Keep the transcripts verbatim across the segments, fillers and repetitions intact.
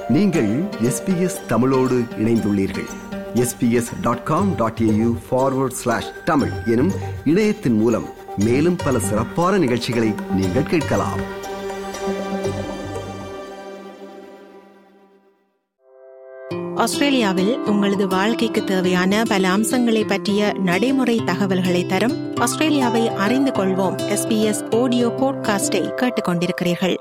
நீங்கள் S B S தமிழோடு இணைந்துள்ளீர்கள். S B S dot com dot A U forward slash Tamil எனும் இணையத்தின் மூலம் மேலும் பல சிறப்பான நிகழ்ச்சிகளை நீங்கள் கேட்கலாம். ஆஸ்திரேலியாவில் உங்களது வாழ்க்கைக்கு தேவையான பல அம்சங்களை பற்றிய நடைமுறை தகவல்களை தரும் ஆஸ்திரேலியாவை அறிந்து கொள்வோம் எஸ் பி எஸ் ஆடியோ பாட்காஸ்டை கேட்டுக்கொண்டிருக்கிறீர்கள்.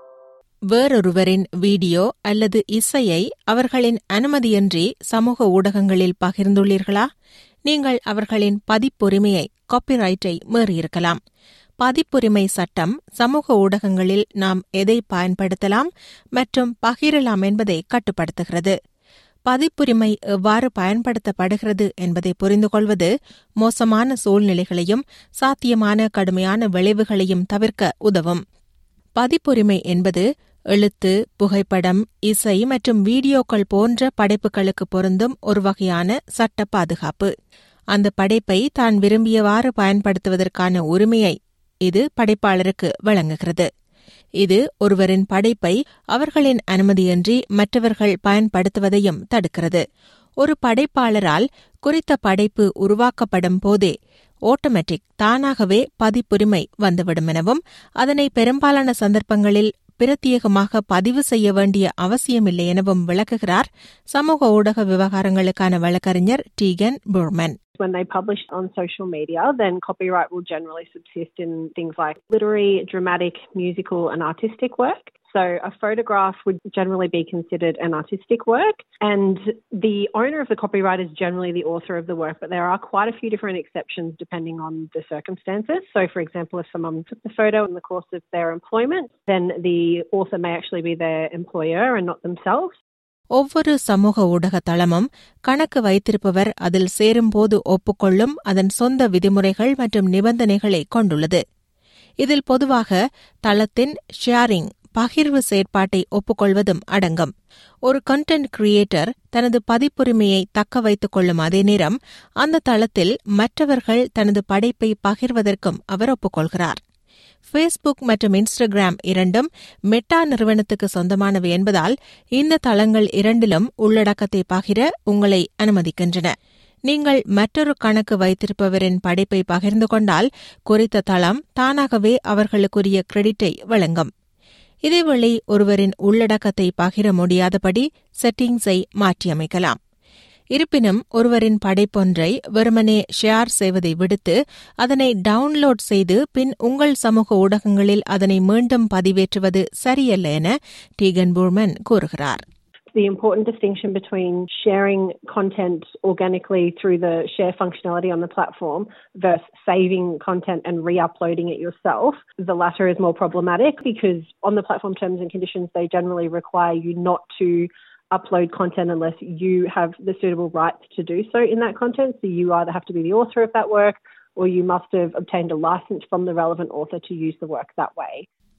வேறொருவரின் வீடியோ அல்லது இசையை அவர்களின் அனுமதியின்றி சமூக ஊடகங்களில் பகிர்ந்துள்ளீர்களா? நீங்கள் அவர்களின் பதிப்புரிமையை காப்பிரைட்டை மீறியிருக்கலாம். பதிப்புரிமை சட்டம் சமூக ஊடகங்களில் நாம் எதை பயன்படுத்தலாம் மற்றும் பகிரலாம் என்பதை கட்டுப்படுத்துகிறது. பதிப்புரிமை எவ்வாறு பயன்படுத்தப்படுகிறது என்பதை புரிந்து கொள்வது மோசமான சூழ்நிலைகளையும் சாத்தியமான கடுமையான விளைவுகளையும் தவிர்க்க உதவும். பதிப்புரிமை என்பது எழுத்து, புகைப்படம், இசை மற்றும் வீடியோக்கள் போன்ற படைப்புகளுக்கு பொருந்தும் ஒரு வகையான சட்ட பாதுகாப்பு. அந்த படைப்பை தான் விரும்பியவாறு பயன்படுத்துவதற்கான உரிமையை இது படைப்பாளருக்கு வழங்குகிறது. இது ஒருவரின் படைப்பை அவர்களின் அனுமதியின்றி மற்றவர்கள் பயன்படுத்துவதையும் தடுக்கிறது. ஒரு படைப்பாளரால் குறித்த படைப்பு உருவாக்கப்படும் போதே ஆட்டோமேட்டிக் தானாகவே பதிப்புரிமை வந்துவிடும் எனவும் அதனை பெரும்பாலான சந்தர்ப்பங்களில் பிரத்யேகமாக பதிவு செய்ய வேண்டிய அவசியமில்லை எனவும் விளக்குகிறார் சமூக ஊடக விவகாரங்களுக்கான வழக்கறிஞர் Teagan Burman. When they publish on social media, then copyright will generally subsist in things like literary, dramatic, musical and artistic work. So a photograph would generally be considered an artistic work, and the owner of the copyright is generally the author of the work, but there are quite a few different exceptions depending on the circumstances. So for example, if someone took the photo in the course of their employment, then the author may actually be their employer and not themselves. ஒவ்வொரு சமூக ஊடக தளமும் கணக்கு வைத்திருப்பவர் அதில் சேரும்போது ஒப்புக்கொள்ளும் அதன் சொந்த விதிமுறைகள் மற்றும் நிபந்தனைகளை கொண்டுள்ளது. இதில் பொதுவாக தளத்தின் ஷேரிங் பகிர்வு செயற்பாட்டை ஒப்புக்கொள்வதும் அடங்கும். ஒரு கண்டென்ட் கிரியேட்டர் தனது பதிப்புரிமையை தக்க வைத்துக் கொள்ளும் அதே நேரம் அந்த தளத்தில் மற்றவர்கள் தனது படைப்பை பகிர்வதற்கும் அவர் ஒப்புக்கொள்கிறார். ஃபேஸ்புக் மற்றும் இன்ஸ்டாகிராம் இரண்டும் மெட்டா நிறுவனத்துக்கு சொந்தமானவை என்பதால் இந்த தளங்கள் இரண்டிலும் உள்ளடக்கத்தை பகிர உங்களை அனுமதிக்கின்றன. நீங்கள் மற்றொரு கணக்கு வைத்திருப்பவரின் படைப்பை பகிர்ந்து கொண்டால் குறித்த தளம் தானாகவே அவர்களுக்குரிய கிரெடிட்டை வழங்கும். இதேவேளை ஒருவரின் உள்ளடக்கத்தை பகிர முடியாதபடி செட்டிங்ஸை மாற்றியமைக்கலாம். இருப்பினும் ஒருவரின் படைப்பொன்றை வெறுமனே ஷேர் செய்வதை விடுத்து அதனை டவுன்லோட் செய்து பின் உங்கள் சமூக ஊடகங்களில் அதனை மீண்டும் பதிவேற்றுவது சரியல்ல என டீகன் புர்மன் கூறுகிறார். The important distinction between sharing content organically through the share functionality on the platform versus saving content and re-uploading it yourself, the latter is more problematic because on the platform terms and conditions, they generally require you not to upload content unless you have the suitable rights to do so in that content. So you either have to be the author of that work or you must have obtained a license from the relevant author to use the work that way.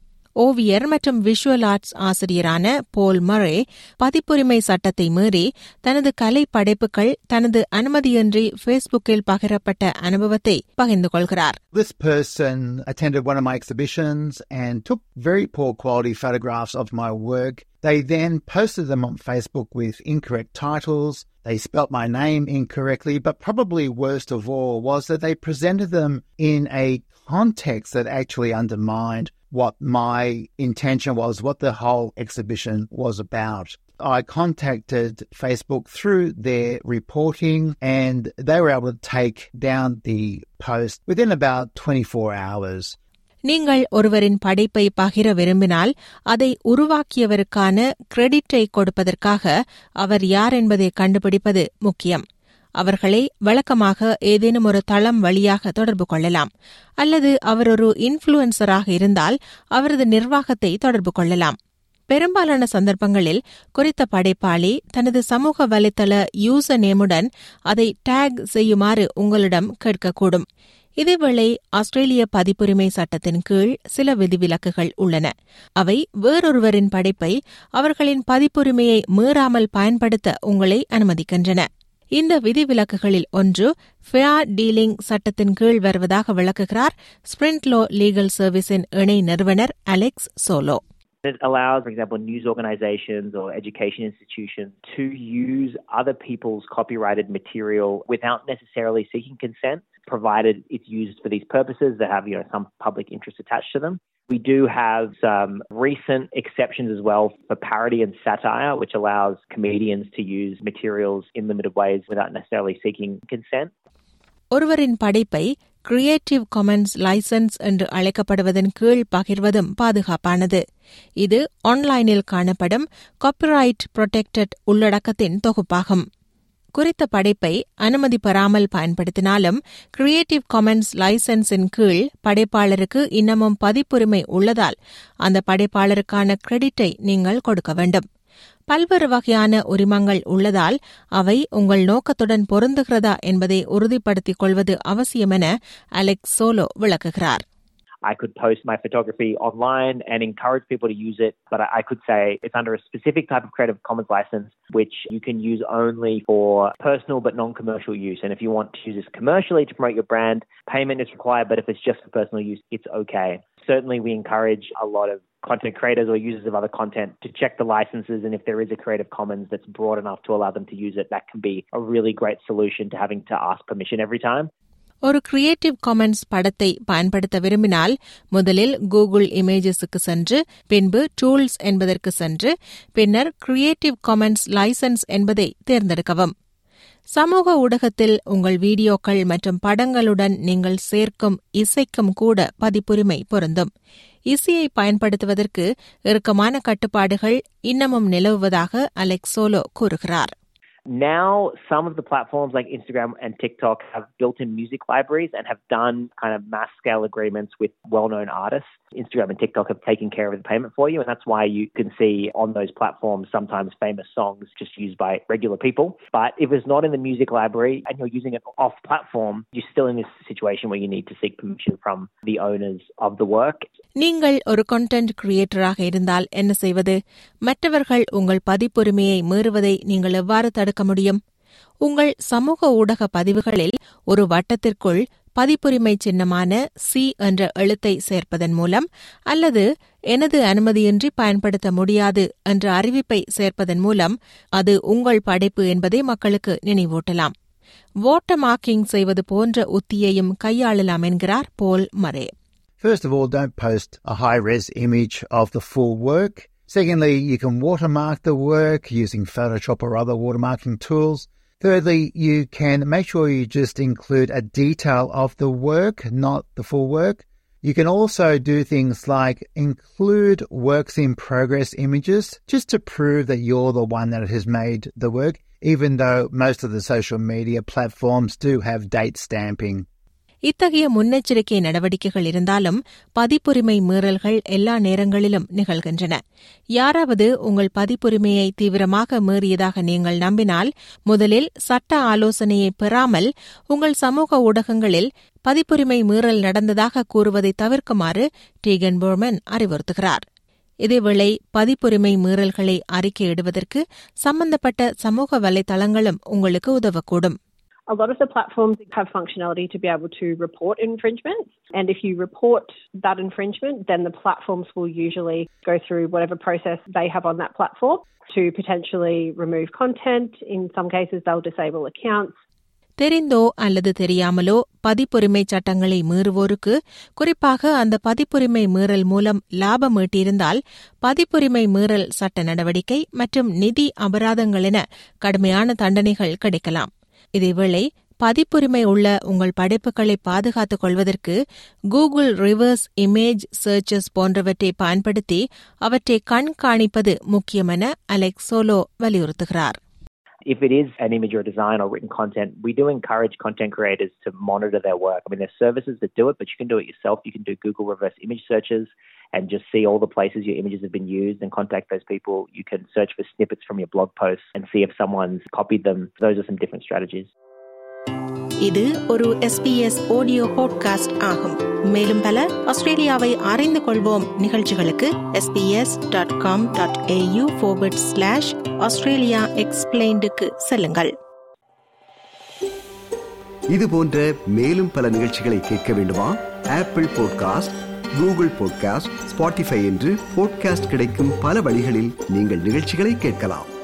ஓவியர் மற்றும் visual arts ஆசிரியரான போல் மரே பதிப்புரிமை சட்டத்தை மீறி தனது கலை படைப்புகள் தனது அனுமதியின்றி ஃபேஸ்புக்கில் பகிரப்பட்ட அனுபவத்தை பகிர்ந்து கொள்கிறார். This person attended one of my exhibitions and took very poor quality photographs of my work. They then posted them on Facebook with incorrect titles. They spelt my name incorrectly, but probably worst of all was that they presented them in a context that actually undermined what my intention was, what the whole exhibition was about. I contacted Facebook through their reporting and they were able to take down the post within about twenty-four hours. நீங்கள் ஒருவரின் படைப்பை பகிர விரும்பினால் அதை உருவாக்கியவருக்கான கிரெடிட்டை கொடுப்பதற்காக அவர் யார் என்பதை கண்டுபிடிப்பது முக்கியம். அவர்களை வழக்கமாக ஏதேனும் ஒரு தளம் வழியாக தொடர்பு கொள்ளலாம், அல்லது அவர் ஒரு இன்ஃப்ளூயன்சராக இருந்தால் அவரது நிர்வாகத்தை தொடர்பு கொள்ளலாம். பெரும்பாலான சந்தர்ப்பங்களில் குறித்த படைப்பாளி தனது சமூக வலைத்தள யூசர் நேமுடன் அதை டேக் செய்யுமாறு உங்களிடம் கேட்கக்கூடும். இதேவேளை ஆஸ்திரேலிய பதிப்புரிமை சட்டத்தின் கீழ் சில விதிவிலக்குகள் உள்ளன. அவை வேறொருவரின் படைப்பை அவர்களின் பதிப்புரிமையை மீறாமல் பயன்படுத்த உங்களை அனுமதிக்கின்றன. இந்த விதிவிலக்குகளில் ஒன்று ஃபேர் டீலிங் சட்டத்தின் கீழ் வருவதாக விளக்குகிறார் ஸ்பிரிண்ட் லோ லீகல் சர்வீஸின் இணை நிறுவனர் Alex Solo. It allows, for example, news organizations or education institutions to use other people's copyrighted material without necessarily seeking consent, provided it's used for these purposes that have, you know, some public interest attached to them. We do have some recent exceptions as well for parody and satire, which allows comedians to use materials in limited ways without necessarily seeking consent. ஒருவரின் படைப்பை creative commons licence என்று அழைக்கப்படுவதன் கீழ் பகிர்வதும் பாதுகாப்பானது. இது ஆன்லைனில் காணப்படும் copyright protected உள்ளடக்கத்தின் தொகுப்பாகும். குறித்த படைப்பை அனுமதி பெறாமல் பயன்படுத்தினாலும் கிரியேட்டிவ் காமன்ஸ் லைசன்ஸின் கீழ் படைப்பாளருக்கு இன்னமும் பதிப்புரிமை உள்ளதால் அந்த படைப்பாளருக்கான கிரெடிட்டை நீங்கள் கொடுக்க வேண்டும். பல்வேறு வகையான உரிமங்கள் உள்ளதால் அவை உங்கள் நோக்கத்துடன் பொருந்துகிறதா என்பதை உறுதிப்படுத்திக் கொள்வது அவசியம் என அலெக்ஸ் சோலோ விளக்குகிறார். I could post my photography online and encourage people to use it, but I could say it's under a specific type of Creative Commons license, which you can use only for personal but non-commercial use. And if you want to use this commercially to promote your brand, payment is required, but if it's just for personal use, it's okay. Certainly, we encourage a lot of content creators or users of other content to check the licenses, and if there is a Creative Commons that's broad enough to allow them to use it, that can be a really great solution to having to ask permission every time. ஒரு Creative Commons படத்தை பயன்படுத்த விரும்பினால் முதலில் Google இமேஜஸுக்கு சென்று பின்பு tools என்பதற்கு சென்று பின்னர் கிரியேட்டிவ் காமன்ஸ் லைசன்ஸ் என்பதை தேர்ந்தெடுக்கவும். சமூக ஊடகத்தில் உங்கள் வீடியோக்கள் மற்றும் படங்களுடன் நீங்கள் சேர்க்கும் இசைக்கும் கூட பதிப்புரிமை பொருந்தும். இசையை பயன்படுத்துவதற்கு இறுக்கமான கட்டுப்பாடுகள் இன்னமும் நிலவுவதாக அலெக்ஸ் சோலோ கூறுகிறார். Now, some of the platforms like Instagram and TikTok have built-in music libraries and have done kind of mass-scale agreements with well-known artists. Instagram and TikTok have taken care of the payment for you, and that's why you can see on those platforms sometimes famous songs just used by regular people. But if it's not in the music library and you're using it off-platform, you're still in this situation where you need to seek permission from the owners of the work. நீங்கள் ஒரு content கிரியேட்டராக இருந்தால் என்ன செய்வது? மற்றவர்கள் உங்கள் பதிப்புரிமையை மீறுவதை நீங்கள் எவ்வாறு தடுக்க முடியும்? உங்கள் சமூக ஊடக பதிவுகளில் ஒரு வட்டத்திற்குள் பதிப்புரிமை சின்னமான சி என்ற எழுத்தை சேர்ப்பதன் மூலம் அல்லது எனது அனுமதியின்றி பயன்படுத்த முடியாது என்ற அறிவிப்பை சேர்ப்பதன் மூலம் அது உங்கள் படைப்பு என்பதை மக்களுக்கு நினைவூட்டலாம். வாட்டர்மார்க்கிங் செய்வது போன்ற உத்தியையும் கையாளலாம் என்கிறார் போல் மரே. First of all, don't post a high-res image of the full work. Secondly, you can watermark the work using Photoshop or other watermarking tools. Thirdly, you can make sure you just include a detail of the work, not the full work. You can also do things like include works in progress images just to prove that you're the one that has made the work, even though most of the social media platforms do have date stamping. இத்தகைய முன்னெச்சரிக்கை நடவடிக்கைகள் இருந்தாலும் பதிப்புரிமை மீறல்கள் எல்லா நேரங்களிலும் நிகழ்கின்றன. யாராவது உங்கள் பதிப்புரிமையை தீவிரமாக மீறியதாக நீங்கள் நம்பினால் முதலில் சட்ட ஆலோசனையை பெறாமல் உங்கள் சமூக ஊடகங்களில் பதிப்புரிமை மீறல் நடந்ததாக கூறுவதை தவிர்க்குமாறு டீகன் போர்மன் அறிவுறுத்துகிறார். இதேவேளை பதிப்புரிமை மீறல்களை அறிக்கையிடுவதற்கு சம்பந்தப்பட்ட சமூக வலைதளங்களும் உங்களுக்கு உதவக்கூடும். A lot of the platforms have functionality to be able to report infringements. And if you report that infringement, then the platforms will usually go through whatever process they have on that platform to potentially remove content. In some cases, they'll disable accounts. தெரிந்தோ அல்லது தெரியாமலோ பதிப்புரிமை சட்டங்களை மீறுவோருக்கு, குறிப்பாக அந்த பதிப்புரிமை மீறல் மூலம் லாபம் ஈட்டியிருந்தால் பதிப்புரிமை மீறல் சட்ட நடவடிக்கை மற்றும் நிதி அபராதங்கள் என கடுமையான தண்டனைகள் கிடைக்கலாம். இதேவேளை பதிப்புரிமை உள்ள உங்கள் படைப்புகளை பாதுகாத்துக் கொள்வதற்கு கூகுள் ரிவர்ஸ் இமேஜ் சர்ச்சஸ் போன்றவற்றை பயன்படுத்தி அவற்றை கண்காணிப்பது முக்கியமென அலெக்ஸ் சோலோ வலியுறுத்துகிறார். If it is an image or design or written content, we do encourage content creators to monitor their work. I mean, there's services that do it, but you can do it yourself. You can do Google reverse image searches and just see all the places your images have been used and contact those people. You can search for snippets from your blog posts and see if someone's copied them. Those are some different strategies. இது ஒரு S B S audio podcast ஆகும். மேலும் பல ஆஸ்திரேலியாவை அறிந்து கொள்வோம் நிகழ்ச்சிகளுக்கு S B S dot com dot A U forward slash Australia எக்ஸ்பிளைன்டுக்கு செல்லுங்கள். இது போன்ற மேலும் பல நிகழ்ச்சிகளை கேட்க வேண்டுமா? Apple podcast, Google podcast, Spotify என்று பாட்காஸ்ட் கிடைக்கும் பல வழிகளில் நீங்கள் நிகழ்ச்சிகளை கேட்கலாம்.